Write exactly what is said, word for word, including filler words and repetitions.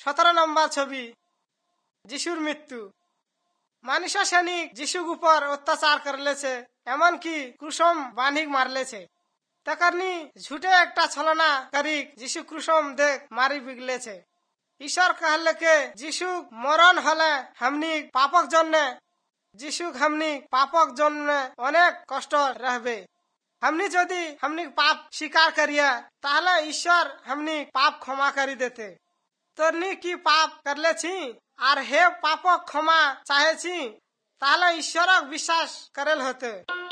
সতেরো নম্বর ছবি, যিশুর মৃত্যু। মানুষের সৈনিক যিশুর উপর অত্যাচার করলেছে, এমনকি ক্রুশম বাঁধিক মারলেছে। তখনই ঝুটে একটা ছলনা করি যিশু ক্রুশম দেখ মারি বিগলেছে। ঈশ্বর कहले के যিশু মরণ হলে हमनी पापक জন্য যিশু हमनी पापक জন্য অনেক কষ্ট रहबे। हमनी যদি हमनी पाप স্বীকার করিয়া তাহলে ঈশ্বর हमनी पाप क्षमा करी देते। তোরনি কি পাপ করলেছি আর হে পাপক ক্ষমা চাহেছি তাহলে ঈশ্বরক বিশ্বাস করেল হতে।